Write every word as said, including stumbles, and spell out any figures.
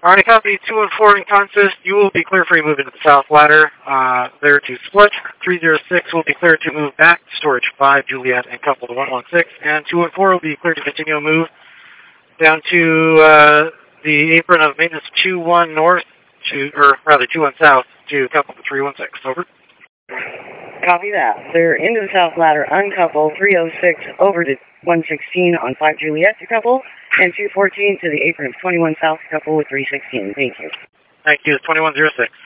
Alright, copy two one four in consist. You will be clear for your move into the south ladder. Uh, there to split. three zero six will be clear to move back to storage five, Juliet, and couple to one one six. And two one four will be clear to continue a move down to uh, the apron of maintenance two one north, to, or rather two one south, to couple to three one six. Over. Copy that. Clear into the south ladder, uncouple three oh six over to one sixteen on five Juliet to couple, and two fourteen to the apron of twenty-one south to couple with three sixteen. Thank you. Thank you. twenty-one oh six.